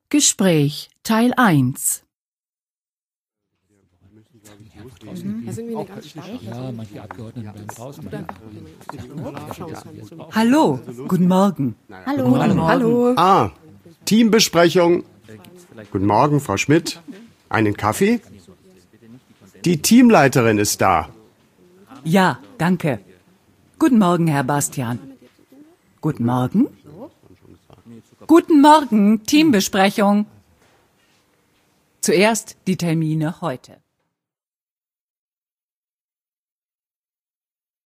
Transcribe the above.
Gespräch Teil 1. Ja, manche Abgeordneten bleiben draußen. Hallo, guten Morgen. Hallo. Teambesprechung. Guten Morgen, Frau Schmidt. Einen Kaffee? Die Teamleiterin ist da. Ja, danke. Guten Morgen, Herr Bastian. Guten Morgen. Guten Morgen, Teambesprechung. Zuerst die Termine heute.